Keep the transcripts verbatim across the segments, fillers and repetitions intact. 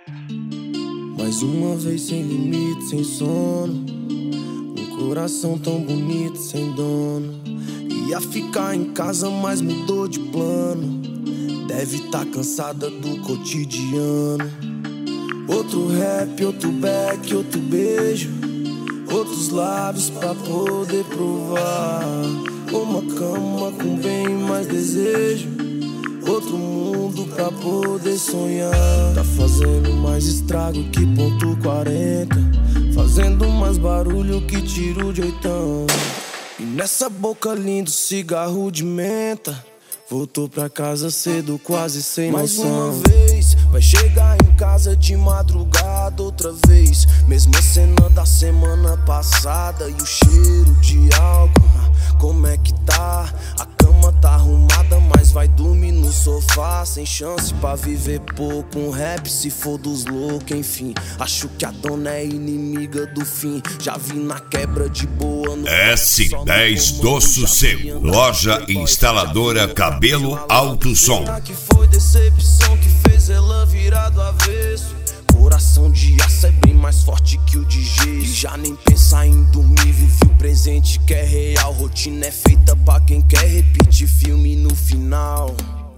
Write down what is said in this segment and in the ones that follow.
Mais uma vez sem limite, sem sono. Um coração tão bonito, sem dono. Ia ficar em casa, mas mudou de plano. Deve tá cansada do cotidiano. Outro rap, outro back, outro beijo. Outros lábios pra poder provar. Uma cama com bem mais desejo. Outro mundo pra poder sonhar. Tá fazendo mais estrago que ponto quarenta. Fazendo mais barulho que tiro de oitão. E nessa boca lindo cigarro de menta. Voltou pra casa cedo, quase sem noção. Mais uma vez, vai chegar em casa de madrugada outra vez. Mesma cena da semana passada. E o cheiro de álcool, como é que tá? A cama tá arrumada, mas vai dormir no sofá. Sem chance pra viver pouco. Um rap se for dos loucos, enfim. Acho que a dona é inimiga do fim. Já vi na quebra de boa no S dez do Sossego. Loja instaladora Cabelo Alto Som. Será que foi decepção que fez ela virar do avesso? Coração de aço é bem mais forte que o de gesso. E já nem pensar em dormir, vive o presente que é real. Rotina é feita pra quem quer repetir filme no final.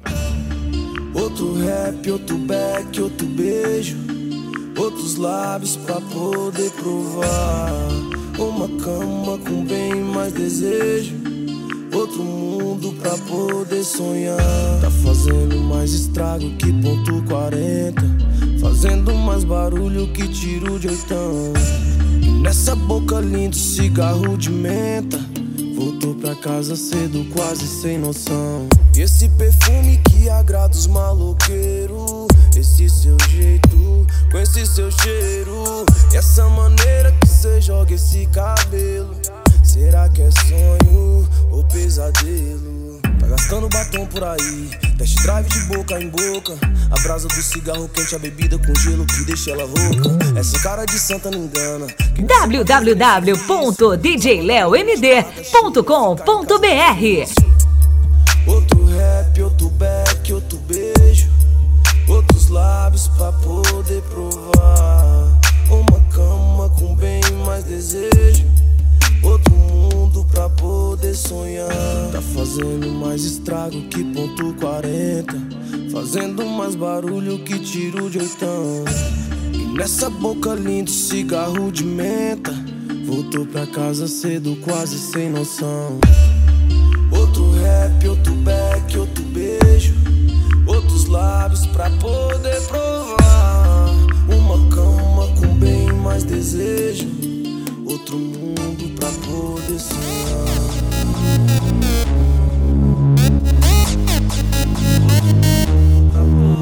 Outro rap, outro back, outro beijo. Outros lábios pra poder provar. Uma cama com bem mais desejo. Outro mundo pra poder sonhar. Tá fazendo mais estrago que ponto quarenta. Fazendo mais barulho que tiro de oitão. E nessa boca lindo cigarro de menta. Voltou pra casa cedo, quase sem noção. E esse perfume que agrada os maloqueiros. Esse seu jeito, com esse seu cheiro. E essa maneira que cê joga esse cabelo. Será que é sonho ou pesadelo? Tá gastando batom por aí, test drive de boca em boca. A brasa do cigarro quente, a bebida com gelo que deixa ela rouca. Essa cara de santa não engana. w w w ponto d j leo m d ponto com ponto b r. Outro rap, outro back, outro beijo. Outros lábios pra poder provar. Uma cama com bem mais desejo. Outro mundo pra poder sonhar. Tá fazendo mais estrago que ponto quarenta. Fazendo mais barulho que tiro de oitão. E nessa boca lindo cigarro de menta. Voltou pra casa cedo, quase sem noção. Outro rap, outro back, outro beijo. Outros lábios pra poder provar. Uma cama com bem mais desejo. Outro mundo pra poder sonhar.